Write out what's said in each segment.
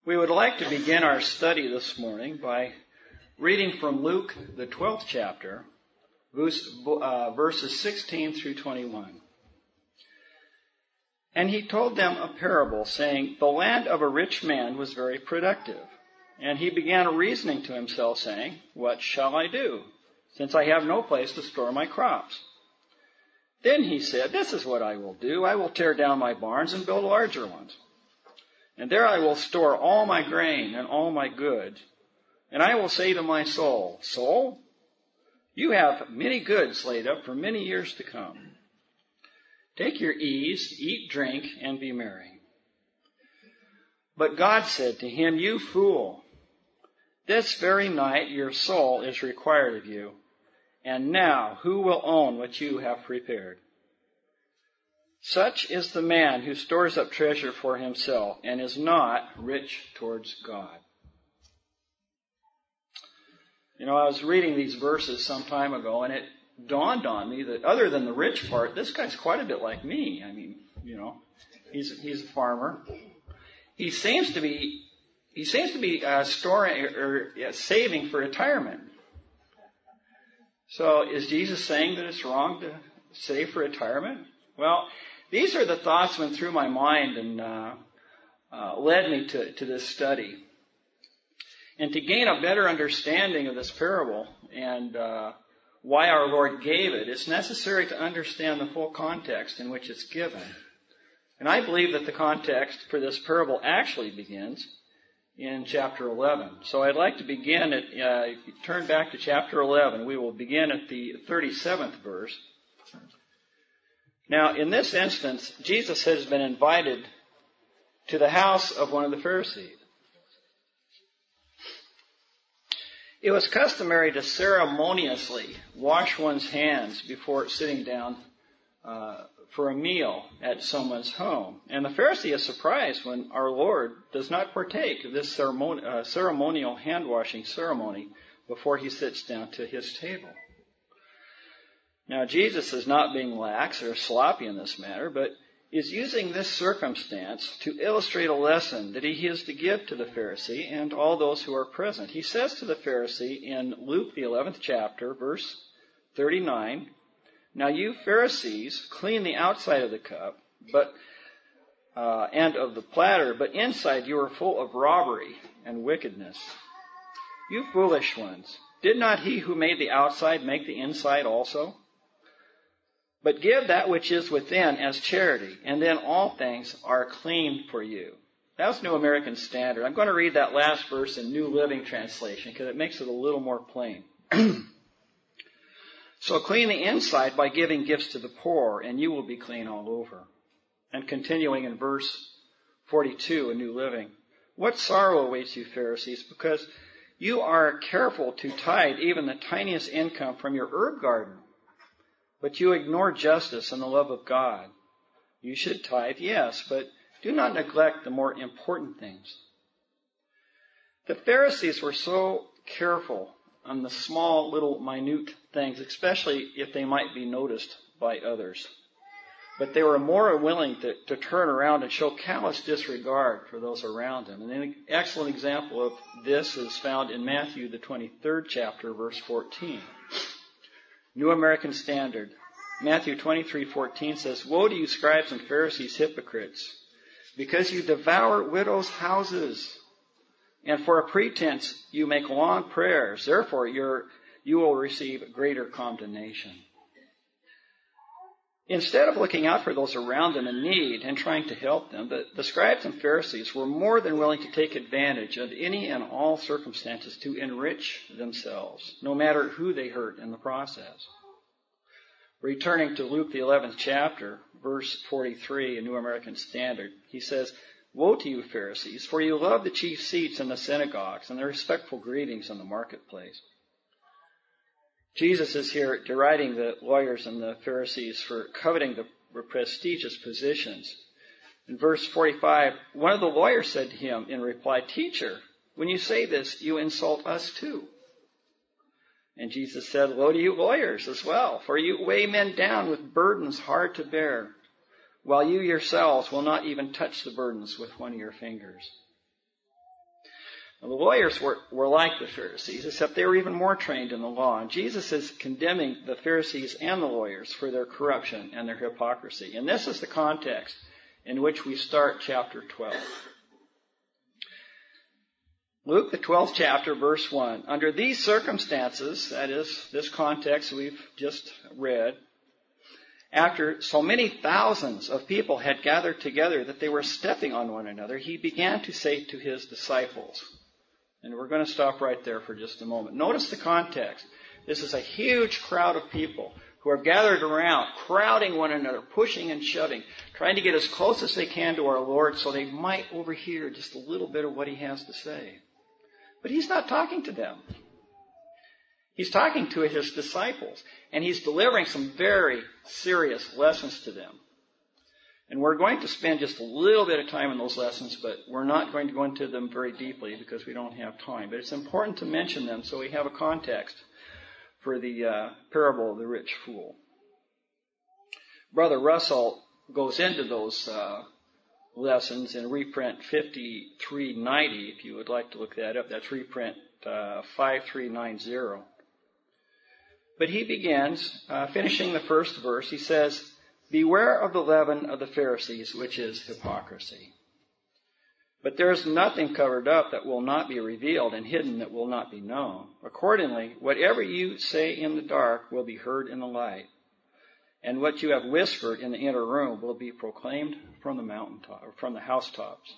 We would like to begin our study this morning by reading from Luke, the 12th chapter, verses 16 through 21. And he told them a parable, saying, "The land of a rich man was very productive. And he began reasoning to himself, saying, 'What shall I do, since I have no place to store my crops?' Then he said, 'This is what I will do. I will tear down my barns and build larger ones. And there I will store all my grain and all my goods. And I will say to my soul, Soul, you have many goods laid up for many years to come. Take your ease, eat, drink, and be merry.' But God said to him, 'You fool, this very night your soul is required of you. And now who will own what you have prepared? Such is the man who stores up treasure for himself and is not rich towards God.'" You know, I was reading these verses some time ago, and it dawned on me that other than the rich part, this guy's quite a bit like me. I mean, you know, he's a farmer. He seems to be storing or saving for retirement. So is Jesus saying that it's wrong to save for retirement? Well, these are the thoughts that went through my mind and led me to this study. And to gain a better understanding of this parable and why our Lord gave it, it's necessary to understand the full context in which it's given. And I believe that the context for this parable actually begins in chapter 11. So I'd like to begin at, if you turn back to chapter 11, we will begin at the 37th verse. Now, in this instance, Jesus has been invited to the house of one of the Pharisees. It was customary to ceremoniously wash one's hands before sitting down for a meal at someone's home. And the Pharisee is surprised when our Lord does not partake of this ceremonial hand-washing ceremony before he sits down to his table. Now, Jesus is not being lax or sloppy in this matter, but is using this circumstance to illustrate a lesson that he is to give to the Pharisee and all those who are present. He says to the Pharisee in Luke, the 11th chapter, verse 39, "Now you Pharisees clean the outside of the cup and of the platter, but inside you are full of robbery and wickedness. You foolish ones, did not he who made the outside make the inside also? But give that which is within as charity, and then all things are clean for you." That's New American Standard. I'm going to read that last verse in New Living Translation because it makes it a little more plain. "So clean the inside by giving gifts to the poor, and you will be clean all over." And continuing in verse 42 in New Living, "What sorrow awaits you, Pharisees, because you are careful to tithe even the tiniest income from your herb garden. But you ignore justice and the love of God. You should tithe, yes, but do not neglect the more important things." The Pharisees were so careful on the small, little, minute things, especially if they might be noticed by others. But they were more willing to turn around and show callous disregard for those around them. And an excellent example of this is found in Matthew, the 23rd chapter, verse 14. New American Standard. Matthew 23:14 says, "Woe to you, scribes and Pharisees, hypocrites, because you devour widows' houses, and for a pretense you make long prayers. Therefore you will receive greater condemnation." Instead of looking out for those around them in need and trying to help them, the scribes and Pharisees were more than willing to take advantage of any and all circumstances to enrich themselves, no matter who they hurt in the process. Returning to Luke, the 11th chapter, verse 43 in New American Standard, he says, "Woe to you, Pharisees, for you love the chief seats in the synagogues and the respectful greetings in the marketplace." Jesus is here deriding the lawyers and the Pharisees for coveting the prestigious positions. In verse 45, one of the lawyers said to him in reply, "Teacher, when you say this, you insult us too." And Jesus said, "Woe to you lawyers as well, for you weigh men down with burdens hard to bear, while you yourselves will not even touch the burdens with one of your fingers." The lawyers were like the Pharisees, except they were even more trained in the law. And Jesus is condemning the Pharisees and the lawyers for their corruption and their hypocrisy. And this is the context in which we start chapter 12. Luke, the 12th chapter, verse 1. Under these circumstances, that is, this context we've just read, after so many thousands of people had gathered together that they were stepping on one another, he began to say to his disciples, and we're going to stop right there for just a moment. Notice the context. This is a huge crowd of people who are gathered around, crowding one another, pushing and shoving, trying to get as close as they can to our Lord so they might overhear just a little bit of what he has to say. But he's not talking to them. He's talking to his disciples, and he's delivering some very serious lessons to them. And we're going to spend just a little bit of time in those lessons, but we're not going to go into them very deeply because we don't have time. But it's important to mention them so we have a context for the parable of the rich fool. Brother Russell goes into those lessons in reprint 5390, if you would like to look that up. That's reprint 5390. But he begins, finishing the first verse, he says, "Beware of the leaven of the Pharisees, which is hypocrisy. But there is nothing covered up that will not be revealed, and hidden that will not be known. Accordingly, whatever you say in the dark will be heard in the light, and what you have whispered in the inner room will be proclaimed from the mountaintop, or from the housetops."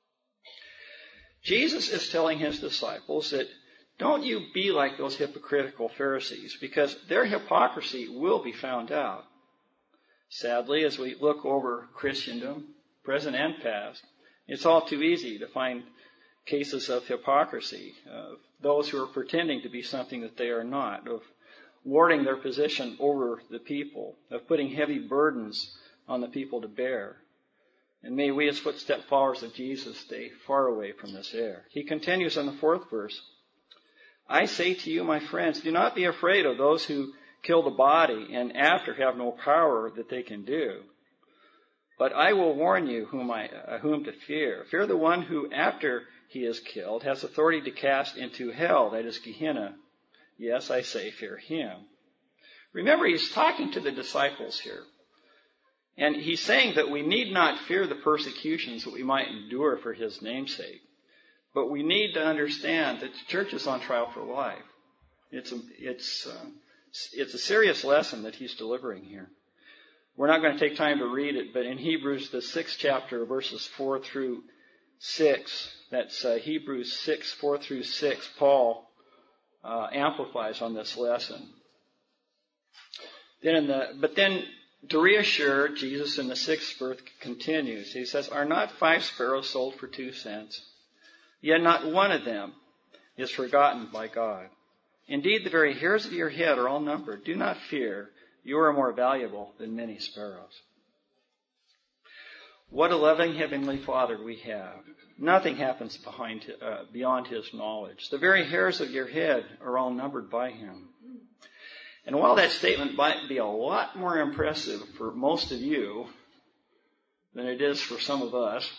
Jesus is telling his disciples that don't you be like those hypocritical Pharisees, because their hypocrisy will be found out. Sadly, as we look over Christendom, present and past, it's all too easy to find cases of hypocrisy, of those who are pretending to be something that they are not, of lording their position over the people, of putting heavy burdens on the people to bear. And may we as footstep followers of Jesus stay far away from this error. He continues in the 4th verse, "I say to you, my friends, do not be afraid of those who kill the body and after have no power that they can do. But I will warn you whom to fear. Fear the one who, after he is killed, has authority to cast into hell, that is Gehenna. Yes, I say, fear him." Remember, he's talking to the disciples here. And he's saying that we need not fear the persecutions that we might endure for his namesake. But we need to understand that the church is on trial for life. It's a serious lesson that he's delivering here. We're not going to take time to read it, but in Hebrews, the 6th chapter, verses 4 through 6, that's Hebrews 6, 4 through 6, Paul amplifies on this lesson. But then to reassure, Jesus in the 6th verse continues. He says, "Are not 5 sparrows sold for 2 cents? Yet not one of them is forgotten by God. Indeed, the very hairs of your head are all numbered. Do not fear. You are more valuable than many sparrows." What a loving Heavenly Father we have. Nothing happens beyond his knowledge. The very hairs of your head are all numbered by him. And while that statement might be a lot more impressive for most of you than it is for some of us,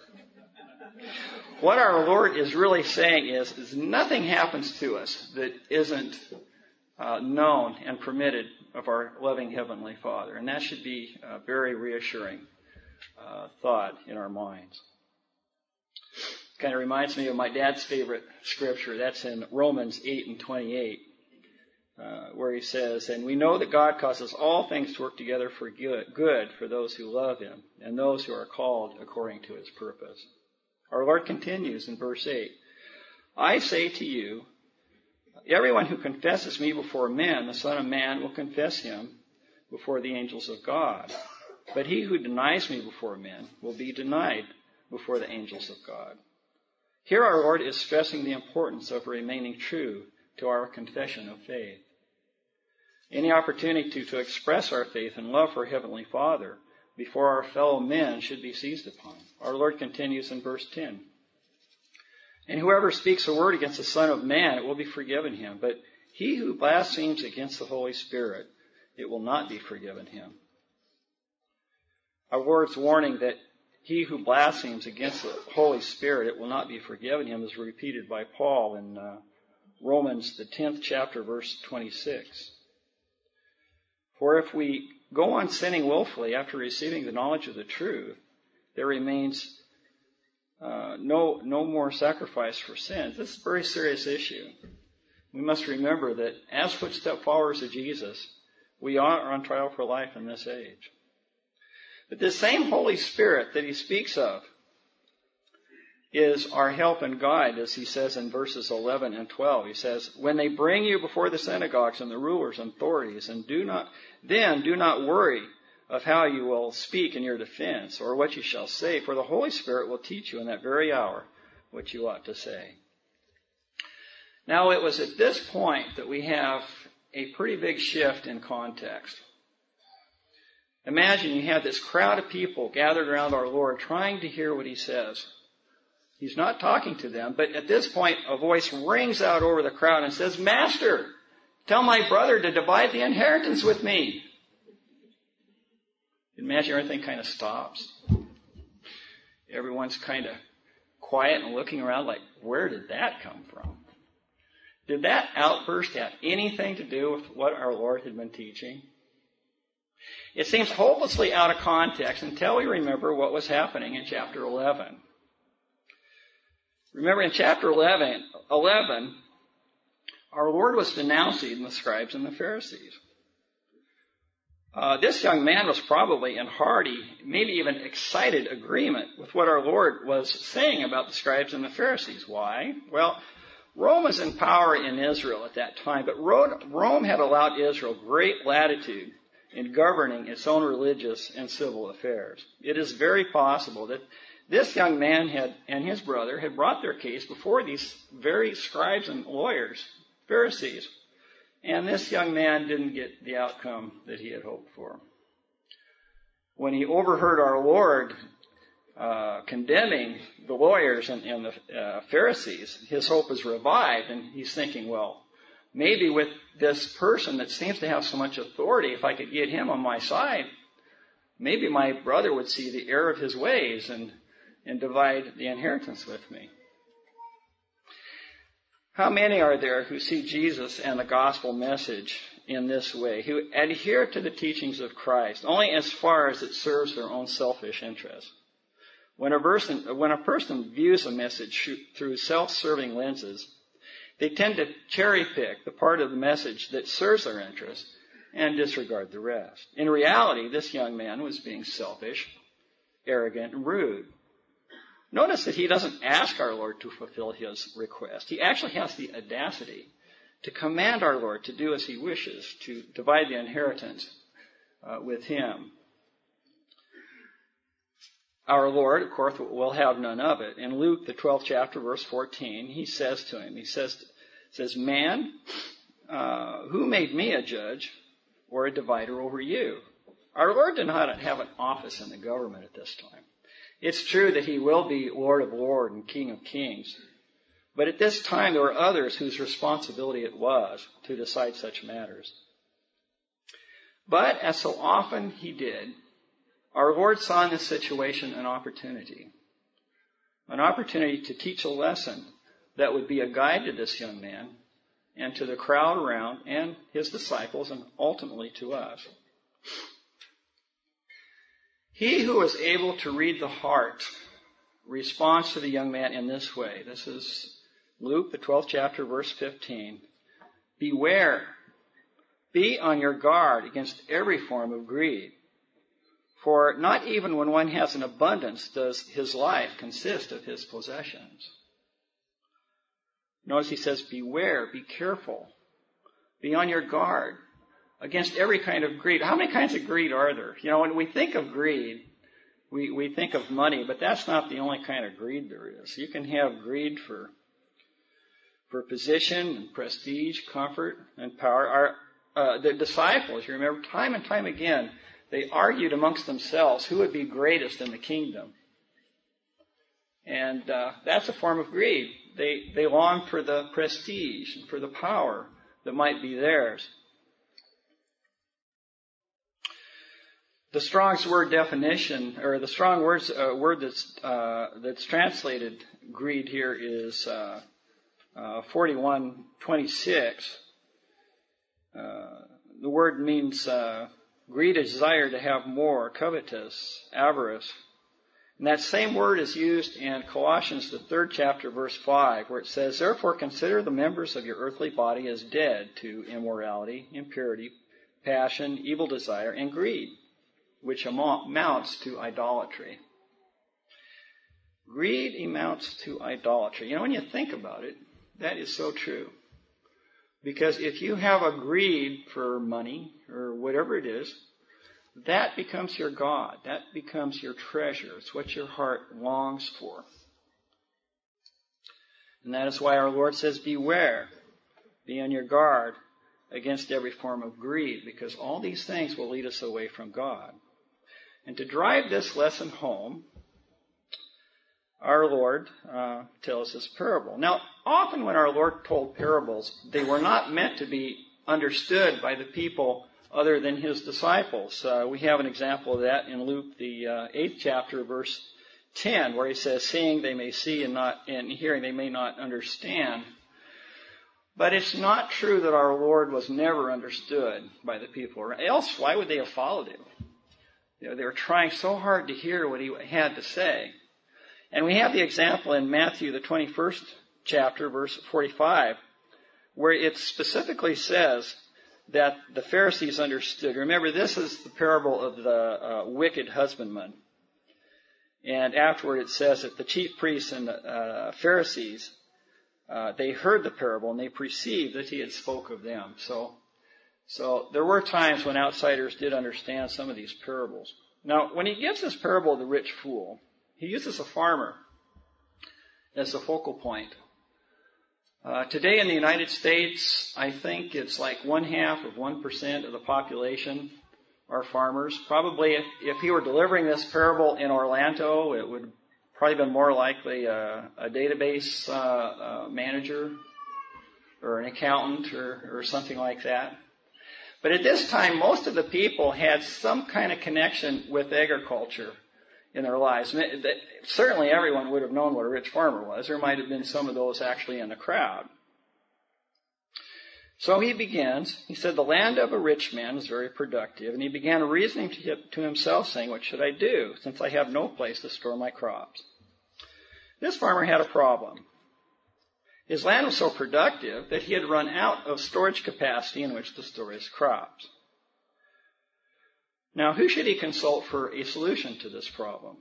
what our Lord is really saying is nothing happens to us that isn't known and permitted of our loving Heavenly Father. And that should be a very reassuring thought in our minds. Kind of reminds me of my dad's favorite scripture. That's in Romans 8 and 28, where he says, "And we know that God causes all things to work together for good for those who love him and those who are called according to his purpose." Our Lord continues in verse 8, "I say to you, everyone who confesses me before men, the Son of Man will confess him before the angels of God. But he who denies me before men will be denied before the angels of God." Here our Lord is stressing the importance of remaining true to our confession of faith. Any opportunity to express our faith and love for Heavenly Father before our fellow men should be seized upon. Our Lord continues in verse 10. "And whoever speaks a word against the Son of Man, it will be forgiven him. But he who blasphemes against the Holy Spirit, it will not be forgiven him." Our Lord's warning that he who blasphemes against the Holy Spirit, it will not be forgiven him, is repeated by Paul in Romans, the 10th chapter, verse 26. For if we go on sinning willfully after receiving the knowledge of the truth, there remains no more sacrifice for sins. This is a very serious issue. We must remember that as footstep followers of Jesus, we are on trial for life in this age. But this same Holy Spirit that he speaks of is our help and guide, as he says in verses 11 and 12. He says, when they bring you before the synagogues and the rulers and authorities, and do not worry of how you will speak in your defense or what you shall say, for the Holy Spirit will teach you in that very hour what you ought to say. Now, it was at this point that we have a pretty big shift in context. Imagine you have this crowd of people gathered around our Lord trying to hear what he says. He's not talking to them, but at this point a voice rings out over the crowd and says, Master, tell my brother to divide the inheritance with me. Imagine everything kind of stops. Everyone's kind of quiet and looking around like, where did that come from? Did that outburst have anything to do with what our Lord had been teaching? It seems hopelessly out of context until we remember what was happening in chapter 11. Remember, in chapter 11, our Lord was denouncing the scribes and the Pharisees. This young man was probably in hearty, maybe even excited agreement with what our Lord was saying about the scribes and the Pharisees. Why? Well, Rome was in power in Israel at that time, but Rome had allowed Israel great latitude in governing its own religious and civil affairs. It is very possible that this young man and his brother had brought their case before these very scribes and lawyers, Pharisees, and this young man didn't get the outcome that he had hoped for. When he overheard our Lord condemning the lawyers and the Pharisees, his hope is revived, and he's thinking, well, maybe with this person that seems to have so much authority, if I could get him on my side, maybe my brother would see the error of his ways and divide the inheritance with me. How many are there who see Jesus and the gospel message in this way, who adhere to the teachings of Christ only as far as it serves their own selfish interests? When a person views a message through self-serving lenses, they tend to cherry-pick the part of the message that serves their interests and disregard the rest. In reality, this young man was being selfish, arrogant, and rude. Notice that he doesn't ask our Lord to fulfill his request. He actually has the audacity to command our Lord to do as he wishes, to divide the inheritance with him. Our Lord, of course, will have none of it. In Luke, the 12th chapter, verse 14, he says to him, he says, Man, who made me a judge or a divider over you? Our Lord did not have an office in the government at this time. It's true that he will be Lord of Lords and King of Kings. But at this time, there were others whose responsibility it was to decide such matters. But, as so often he did, our Lord saw in this situation an opportunity to teach a lesson that would be a guide to this young man and to the crowd around and his disciples and ultimately to us. He who is able to read the heart responds to the young man in this way. This is Luke, the 12th chapter, verse 15. Beware, be on your guard against every form of greed. For not even when one has an abundance does his life consist of his possessions. Notice he says, beware, be careful, be on your guard against every kind of greed. How many kinds of greed are there? You know, when we think of greed, we think of money, but that's not the only kind of greed there is. You can have greed for position and prestige, comfort and power. The disciples, you remember, time and time again, they argued amongst themselves who would be greatest in the kingdom. And that's a form of greed. They long for the prestige and for the power that might be theirs. The Strong's word definition, or the Strong words word that's translated greed here is 4126. The word means greed, a desire to have more, covetous, avarice. And that same word is used in Colossians, the 3rd chapter, verse 5, where it says, "Therefore consider the members of your earthly body as dead to immorality, impurity, passion, evil desire, and greed, which amounts to idolatry." Greed amounts to idolatry. When you think about it, that is so true. Because if you have a greed for money or whatever it is, that becomes your God. That becomes your treasure. It's what your heart longs for. And that is why our Lord says, beware, be on your guard against every form of greed, because all these things will lead us away from God. And to drive this lesson home, our Lord tells this parable. Now, often when our Lord told parables, they were not meant to be understood by the people other than his disciples. We have an example of that in Luke, the 8th chapter, verse 10, where he says, "Seeing they may see, and hearing they may not understand." But it's not true that our Lord was never understood by the people. Else, why would they have followed him? They were trying so hard to hear what he had to say. And we have the example in Matthew, the 21st chapter, verse 45, where it specifically says that the Pharisees understood. Remember, this is the parable of the wicked husbandman. And afterward it says that the chief priests and the Pharisees, they heard the parable and they perceived that he had spoke of them. So there were times when outsiders did understand some of these parables. Now, when he gives this parable of the rich fool, he uses a farmer as the focal point. Today in the United States, I think it's like 0.5% of the population are farmers. Probably if he were delivering this parable in Orlando, it would probably been more likely a database manager or an accountant or something like that. But at this time, most of the people had some kind of connection with agriculture in their lives. Certainly everyone would have known what a rich farmer was. There might have been some of those actually in the crowd. So he begins, he said, "The land of a rich man was very productive, and he began reasoning to himself, saying, 'What should I do, since I have no place to store my crops?' This farmer had a problem. His land was so productive that he had run out of storage capacity in which to store his crops. Now, who should he consult for a solution to this problem?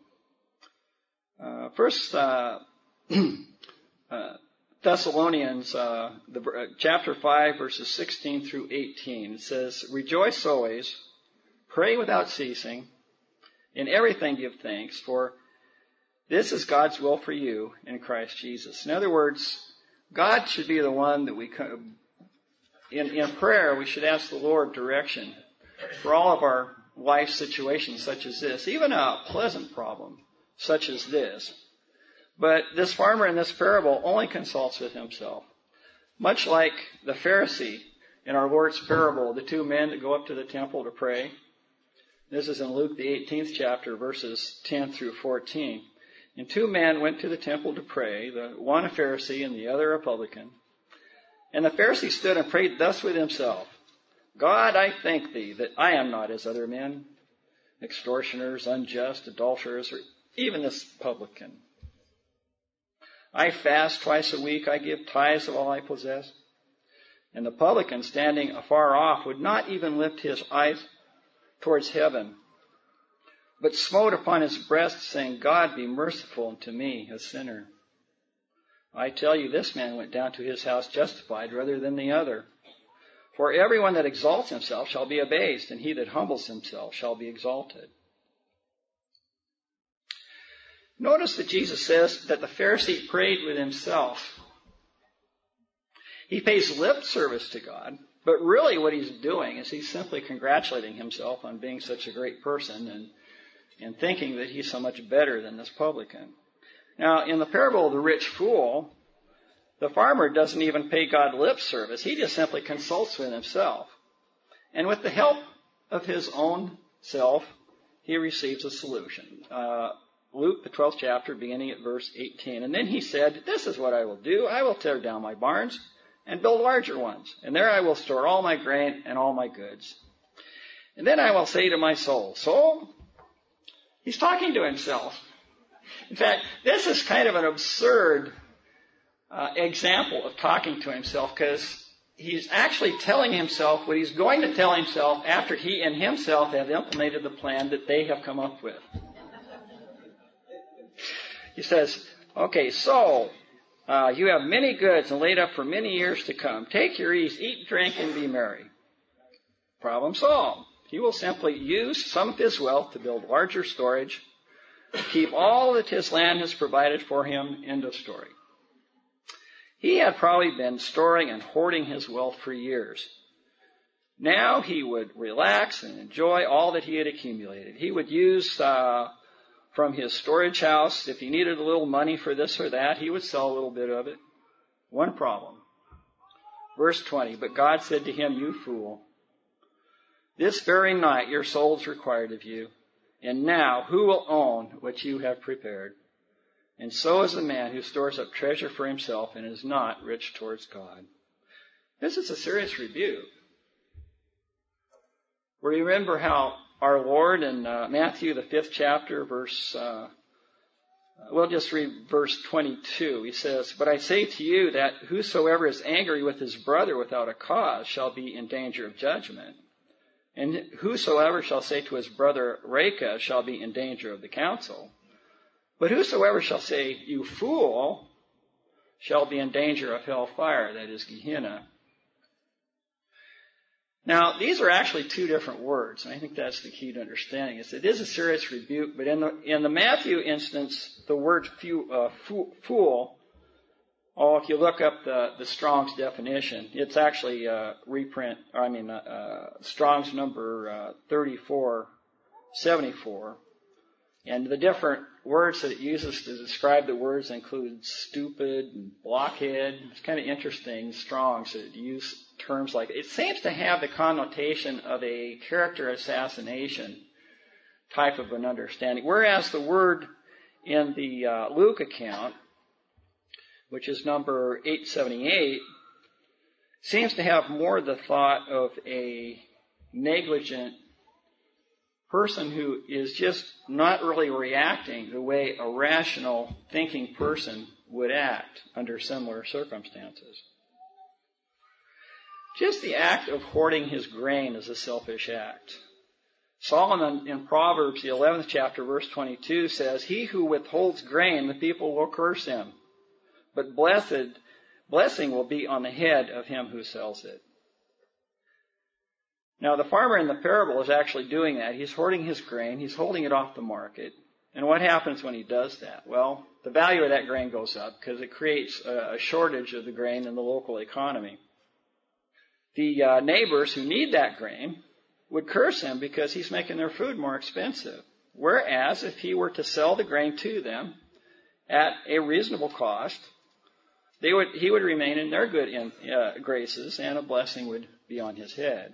First Thessalonians, chapter 5, verses 16 through 18. It says, "Rejoice always, pray without ceasing, in everything give thanks, for this is God's will for you in Christ Jesus." In other words, God should be the one that we in prayer, we should ask the Lord direction for all of our life situations such as this, even a pleasant problem such as this. But this farmer in this parable only consults with himself. Much like the Pharisee in our Lord's parable, the two men that go up to the temple to pray. This is in Luke, the 18th chapter, verses 10 through 14. And two men went to the temple to pray, the one a Pharisee and the other a publican. And the Pharisee stood and prayed thus with himself, "God, I thank thee that I am not as other men, extortioners, unjust, adulterers, or even this publican. I fast twice a week, I give tithes of all I possess." And the publican, standing afar off, would not even lift his eyes towards heaven, but smote upon his breast, saying, "God, be merciful unto me, a sinner." I tell you, this man went down to his house justified rather than the other. For everyone that exalts himself shall be abased, and he that humbles himself shall be exalted. Notice that Jesus says that the Pharisee prayed with himself. He pays lip service to God, but really what he's doing is he's simply congratulating himself on being such a great person and thinking that he's so much better than this publican. Now, in the parable of the rich fool, the farmer doesn't even pay God lip service. He just simply consults with himself. And with the help of his own self, he receives a solution. Luke, the 12th chapter, beginning at verse 18. And then he said, "This is what I will do. I will tear down my barns and build larger ones. And there I will store all my grain and all my goods. And then I will say to my soul," soul, he's talking to himself. In fact, this is kind of an absurd example of talking to himself, because he's actually telling himself what he's going to tell himself after he and himself have implemented the plan that they have come up with. He says, "Okay, so you have many goods and laid up for many years to come. Take your ease, eat, drink, and be merry." Problem solved. He will simply use some of his wealth to build larger storage, keep all that his land has provided for him. End of story. He had probably been storing and hoarding his wealth for years. Now he would relax and enjoy all that he had accumulated. He would use from his storage house, if he needed a little money for this or that, he would sell a little bit of it. One problem. Verse 20, "But God said to him, 'You fool, this very night your soul is required of you. And now who will own what you have prepared?' And so is the man who stores up treasure for himself and is not rich towards God." This is a serious rebuke. We remember how our Lord in Matthew, the 5th chapter, we'll just read verse 22. He says, "But I say to you that whosoever is angry with his brother without a cause shall be in danger of judgment. And whosoever shall say to his brother, Reka, shall be in danger of the council. But whosoever shall say, 'You fool,' shall be in danger of hellfire," that is Gehenna. Now, these are actually two different words, and I think that's the key to understanding this. It is a serious rebuke, but in the Matthew instance, the word fool, if you look up the Strong's definition, it's actually Strong's number 3474. And the different words that it uses to describe the words include stupid and blockhead. It's kind of interesting, Strong's, that use terms like it seems to have the connotation of a character assassination type of an understanding. Whereas the word in the Luke account, which is number 878, seems to have more the thought of a negligent person who is just not really reacting the way a rational thinking person would act under similar circumstances. Just the act of hoarding his grain is a selfish act. Solomon in Proverbs, the 11th chapter, verse 22 says, "He who withholds grain, the people will curse him. But blessing will be on the head of him who sells it." Now, the farmer in the parable is actually doing that. He's hoarding his grain. He's holding it off the market. And what happens when he does that? Well, the value of that grain goes up because it creates a shortage of the grain in the local economy. The neighbors who need that grain would curse him because he's making their food more expensive. Whereas if he were to sell the grain to them at a reasonable cost, he would remain in their good graces, and a blessing would be on his head.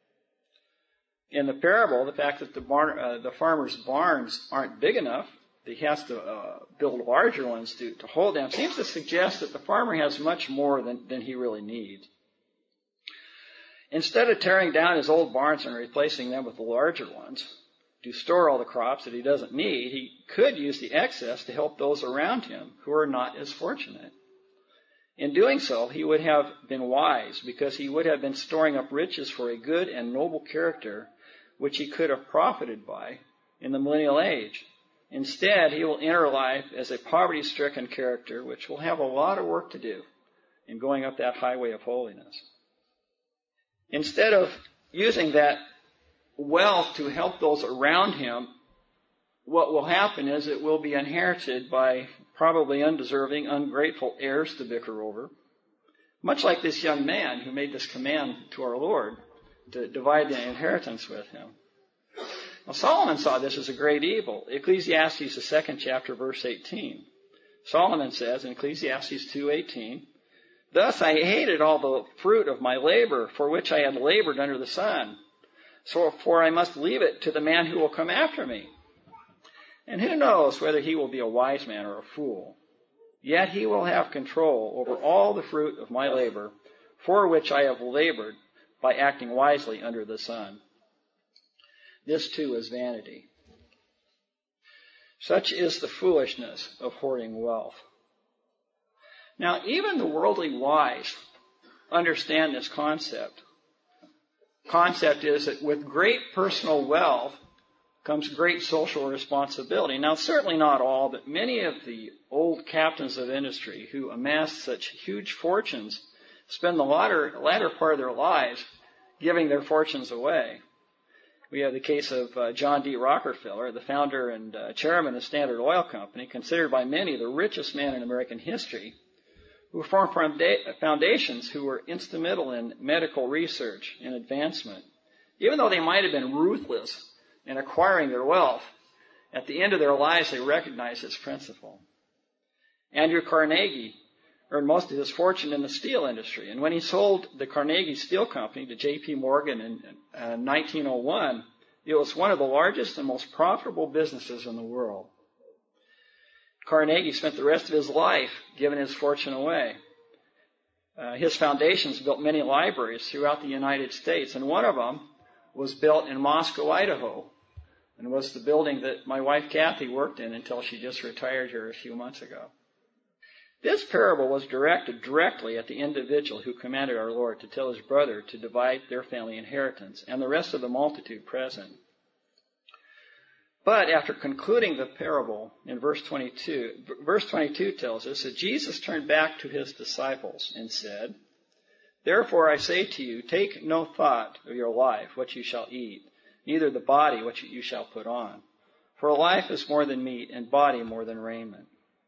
In the parable, the fact that the farmer's barns aren't big enough, he has to build larger ones to hold them, seems to suggest that the farmer has much more than he really needs. Instead of tearing down his old barns and replacing them with the larger ones to store all the crops that he doesn't need, he could use the excess to help those around him who are not as fortunate. In doing so, he would have been wise, because he would have been storing up riches for a good and noble character which he could have profited by in the millennial age. Instead, he will enter life as a poverty-stricken character which will have a lot of work to do in going up that highway of holiness. Instead of using that wealth to help those around him, what will happen is it will be inherited by probably undeserving, ungrateful heirs to bicker over. Much like this young man who made this command to our Lord to divide the inheritance with him. Now, Solomon saw this as a great evil. Ecclesiastes, the 2nd chapter, verse 18. Solomon says in Ecclesiastes 2:18, "Thus I hated all the fruit of my labor, for which I had labored under the sun. For I must leave it to the man who will come after me. And who knows whether he will be a wise man or a fool? Yet he will have control over all the fruit of my labor, for which I have labored by acting wisely under the sun. This too is vanity. Such is the foolishness of hoarding wealth. Now, even the worldly wise understand this concept. Concept is that with great personal wealth comes great social responsibility. Now, certainly not all, but many of the old captains of industry who amassed such huge fortunes spend the latter part of their lives giving their fortunes away. We have the case of John D. Rockefeller, the founder and chairman of Standard Oil Company, considered by many the richest man in American history, who formed foundations who were instrumental in medical research and advancement. Even though they might have been ruthless in acquiring their wealth, at the end of their lives they recognized its principle. Andrew Carnegie earned most of his fortune in the steel industry, and when he sold the Carnegie Steel Company to J.P. Morgan in 1901, it was one of the largest and most profitable businesses in the world. Carnegie spent the rest of his life giving his fortune away. His foundations built many libraries throughout the United States, and one of them was built in Moscow, Idaho, and was the building that my wife Kathy worked in until she just retired here a few months ago. This parable was directed directly at the individual who commanded our Lord to tell his brother to divide their family inheritance and the rest of the multitude present. But after concluding the parable in verse 22 tells us that Jesus turned back to his disciples and said, "Therefore I say to you, take no thought of your life, what you shall eat, neither the body, what you shall put on. For life is more than meat, and body more than raiment."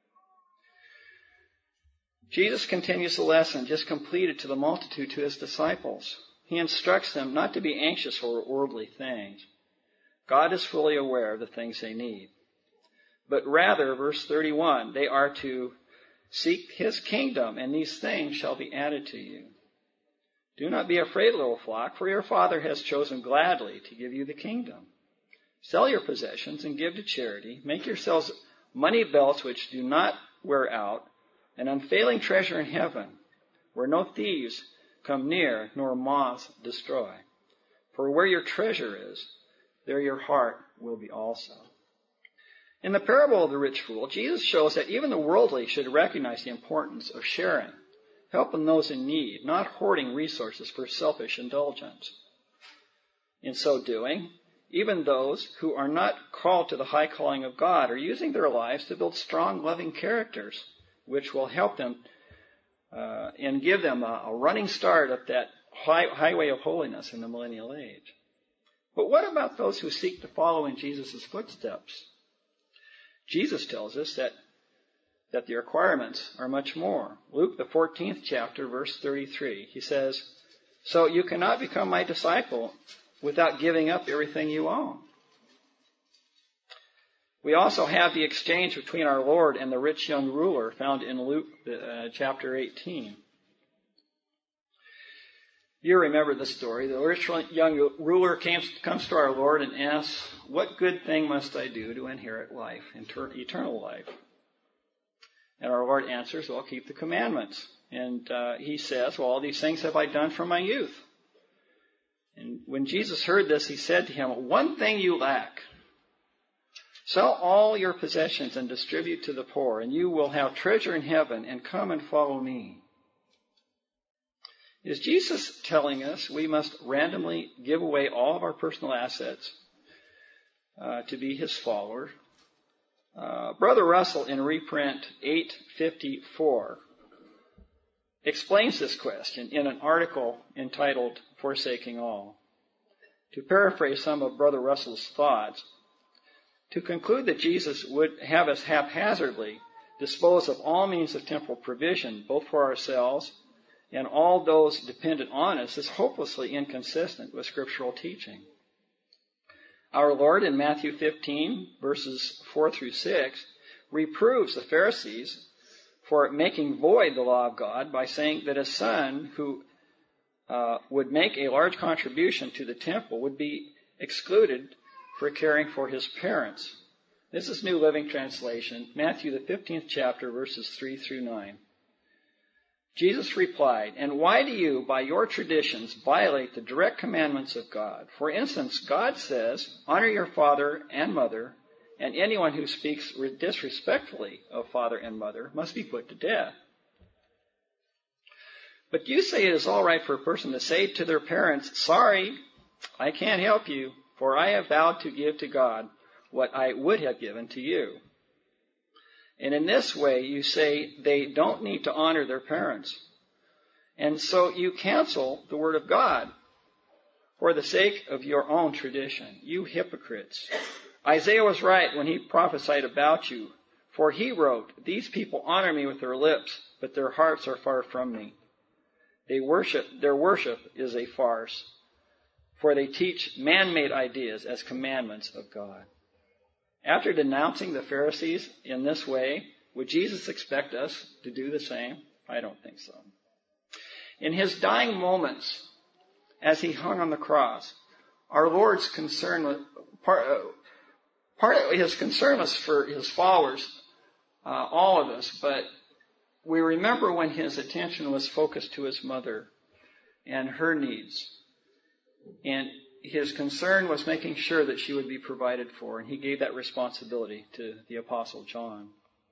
Jesus continues the lesson just completed to the multitude to his disciples. He instructs them not to be anxious for worldly things. God is fully aware of the things they need. But rather, verse 31, they are to seek his kingdom, and these things shall be added to you. Do not be afraid, little flock, for your Father has chosen gladly to give you the kingdom. Sell your possessions and give to charity. Make yourselves money belts which do not wear out, an unfailing treasure in heaven, where no thieves come near, nor moths destroy. For where your treasure is, there your heart will be also. In the parable of the rich fool, Jesus shows that even the worldly should recognize the importance of sharing, helping those in need, not hoarding resources for selfish indulgence. In so doing, even those who are not called to the high calling of God are using their lives to build strong, loving characters, which will help them and give them a running start up that highway of holiness in the millennial age. But what about those who seek to follow in Jesus' footsteps? Jesus tells us that the requirements are much more. Luke, the 14th chapter, verse 33, he says, "So you cannot become my disciple without giving up everything you own." We also have the exchange between our Lord and the rich young ruler found in Luke chapter 18. You remember the story. The rich young ruler comes to our Lord and asks, "What good thing must I do to inherit life, eternal life?" And our Lord answers, "Well, keep the commandments." And he says, "Well, all these things have I done from my youth." And when Jesus heard this, he said to him, "One thing you lack. Sell all your possessions and distribute to the poor, and you will have treasure in heaven, and come and follow me." Is Jesus telling us we must randomly give away all of our personal assets to be his follower? Brother Russell in reprint 854 explains this question in an article entitled "Forsaking All." To paraphrase some of Brother Russell's thoughts, to conclude that Jesus would have us haphazardly dispose of all means of temporal provision, both for ourselves and all those dependent on us, is hopelessly inconsistent with scriptural teaching. Our Lord in Matthew 15, verses 4 through 6, reproves the Pharisees for making void the law of God by saying that a son who would make a large contribution to the temple would be excluded for caring for his parents. This is New Living Translation, Matthew the 15th chapter, verses 3 through 9. Jesus replied, "And why do you, by your traditions, violate the direct commandments of God? For instance, God says, 'Honor your father and mother,' and anyone who speaks disrespectfully of father and mother must be put to death. But you say it is all right for a person to say to their parents, 'Sorry, I can't help you, for I have vowed to give to God what I would have given to you.' And in this way, you say they don't need to honor their parents. And so you cancel the word of God for the sake of your own tradition, you hypocrites. Isaiah was right when he prophesied about you, for he wrote, 'These people honor me with their lips, but their hearts are far from me. Their worship is a farce, for they teach man-made ideas as commandments of God.'" After denouncing the Pharisees in this way, would Jesus expect us to do the same? I don't think so. In his dying moments, as he hung on the cross, our Lord's concern was partly his concern was for his followers, all of us, but we remember when his attention was focused to his mother and her needs. And his concern was making sure that she would be provided for, and he gave that responsibility to the Apostle John.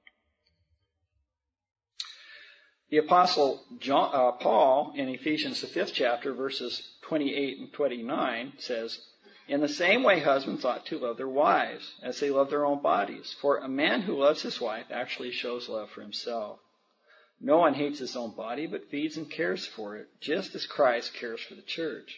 The Apostle Paul, in Ephesians the 5th chapter, verses 28 and 29, says, "In the same way husbands ought to love their wives, as they love their own bodies. For a man who loves his wife actually shows love for himself. No one hates his own body, but feeds and cares for it, just as Christ cares for the church."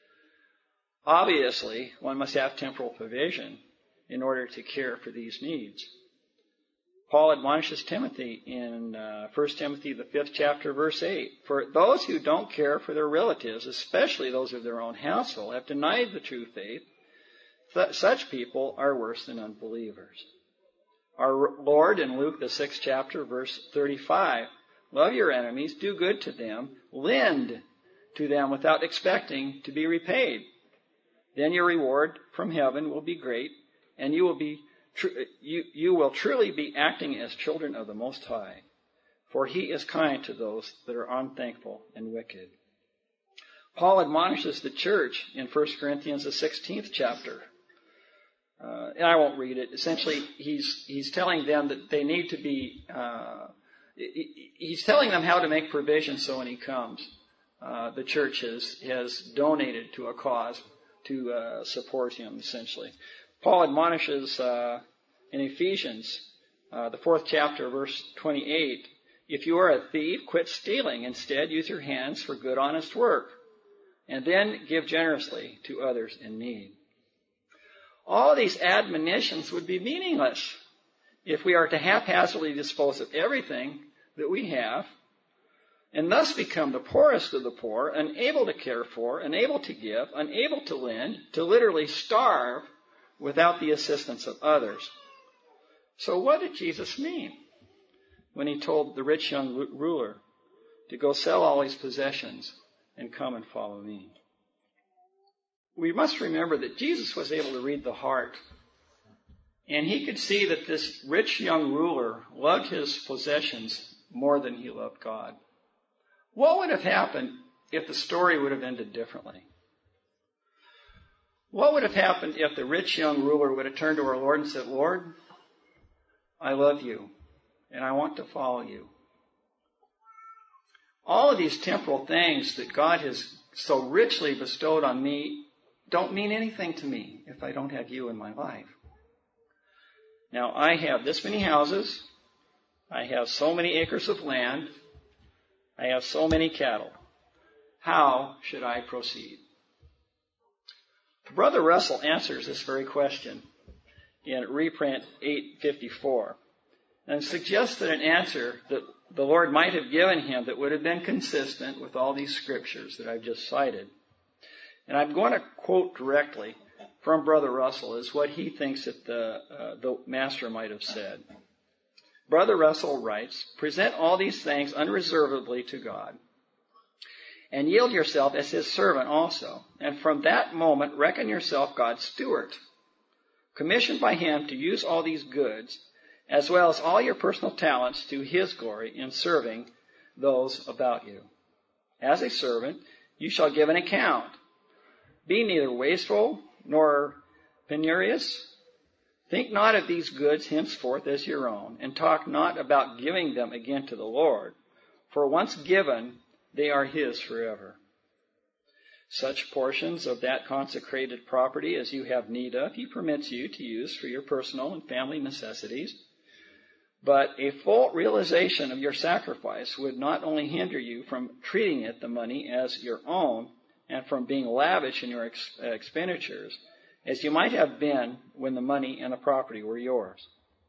Obviously, one must have temporal provision in order to care for these needs. Paul admonishes Timothy in 1 Timothy, the 5th chapter, verse 8, "For those who don't care for their relatives, especially those of their own household, have denied the true faith. Such people are worse than unbelievers." Our Lord in Luke, the 6th chapter, verse 35, "Love your enemies, do good to them, lend to them without expecting to be repaid. Then your reward from heaven will be great, and you will truly be acting as children of the Most High, for he is kind to those that are unthankful and wicked." Paul admonishes the church in 1 Corinthians, the 16th chapter. And I won't read it. Essentially, he's telling them that they need to be, he's telling them how to make provision so when he comes, the church has donated to a cause to support him, essentially. Paul admonishes in Ephesians, the 4th chapter, verse 28, "If you are a thief, quit stealing. Instead, use your hands for good, honest work, and then give generously to others in need." All these admonitions would be meaningless if we are to haphazardly dispose of everything that we have, and thus become the poorest of the poor, unable to care for, unable to give, unable to lend, to literally starve without the assistance of others. So what did Jesus mean when he told the rich young ruler to go sell all his possessions and come and follow me? We must remember that Jesus was able to read the heart, and he could see that this rich young ruler loved his possessions more than he loved God. What would have happened if the story would have ended differently? What would have happened if the rich young ruler would have turned to our Lord and said, "Lord, I love you, and I want to follow you. All of these temporal things that God has so richly bestowed on me don't mean anything to me if I don't have you in my life. Now, I have this many houses. I have so many acres of land. I have so many cattle. How should I proceed?" Brother Russell answers this very question in reprint 854 and suggests that an answer that the Lord might have given him that would have been consistent with all these scriptures that I've just cited. And I'm going to quote directly from Brother Russell as what he thinks that the master might have said. Brother Russell writes, "Present all these things unreservedly to God, and yield yourself as his servant also. And from that moment, reckon yourself God's steward, commissioned by him to use all these goods, as well as all your personal talents, to his glory in serving those about you. As a servant, you shall give an account. Be neither wasteful nor penurious. Think not of these goods henceforth as your own, and talk not about giving them again to the Lord. For once given, they are his forever. Such portions of that consecrated property as you have need of, he permits you to use for your personal and family necessities. But a full realization of your sacrifice would not only hinder you from treating it, the money, as your own, and from being lavish in your expenditures, as you might have been when the money and the property were yours.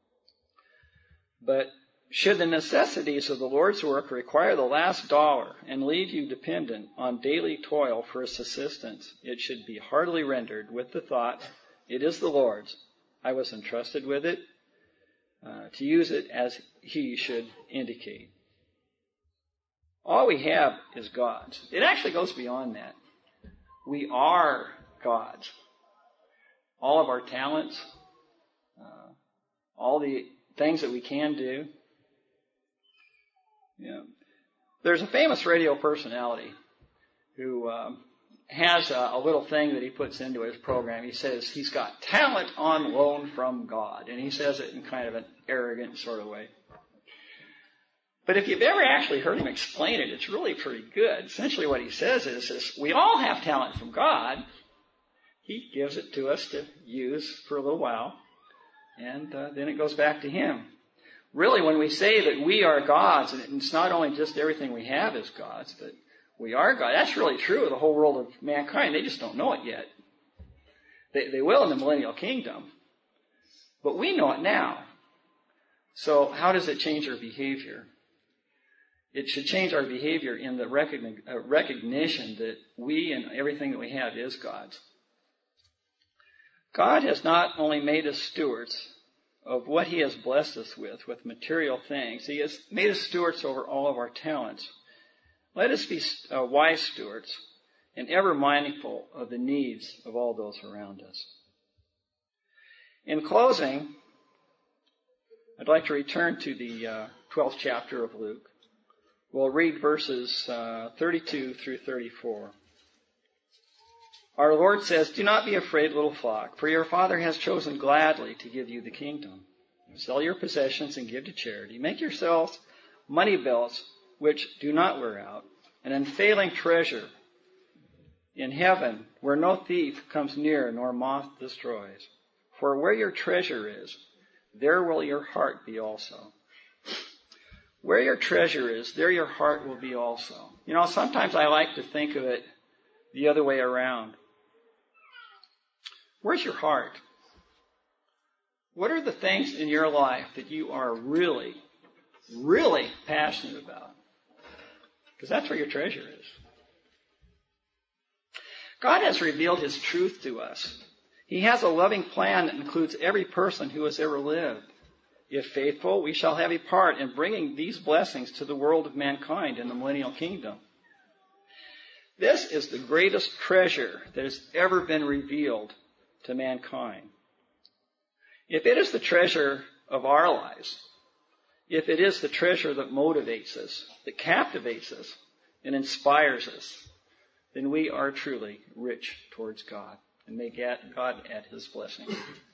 But should the necessities of the Lord's work require the last dollar and leave you dependent on daily toil for its assistance, it should be heartily rendered with the thought, it is the Lord's. I was entrusted with it, to use it as he should indicate. All we have is God's. It actually goes beyond that. We are God's. All of our talents, all the things that we can do. There's a famous radio personality who has a little thing that he puts into his program. He says he's got talent on loan from God. And he says it in kind of an arrogant sort of way. But if you've ever actually heard him explain it, it's really pretty good. Essentially what he says is we all have talent from God. He gives it to us to use for a little while. And then it goes back to him. Really, when we say that we are God's, and it's not only just everything we have is God's, but we are God. That's really true of the whole world of mankind. They just don't know it yet. They will in the millennial kingdom. But we know it now. So how does it change our behavior? It should change our behavior in the recognition that we and everything that we have is God's. God has not only made us stewards of what he has blessed us with material things. He has made us stewards over all of our talents. Let us be wise stewards and ever mindful of the needs of all those around us. In closing, I'd like to return to the 12th chapter of Luke. We'll read verses 32 through 34. Our Lord says, "Do not be afraid, little flock, for your Father has chosen gladly to give you the kingdom. Sell your possessions and give to charity. Make yourselves money belts which do not wear out, an unfailing treasure in heaven where no thief comes near nor moth destroys. For where your treasure is, there will your heart be also." Where your treasure is, there your heart will be also. Sometimes I like to think of it the other way around. Where's your heart? What are the things in your life that you are really, really passionate about? Because that's where your treasure is. God has revealed his truth to us. He has a loving plan that includes every person who has ever lived. If faithful, we shall have a part in bringing these blessings to the world of mankind in the millennial kingdom. This is the greatest treasure that has ever been revealed to mankind. If it is the treasure of our lives, if it is the treasure that motivates us, that captivates us, and inspires us, then we are truly rich towards God. And may God add his blessing.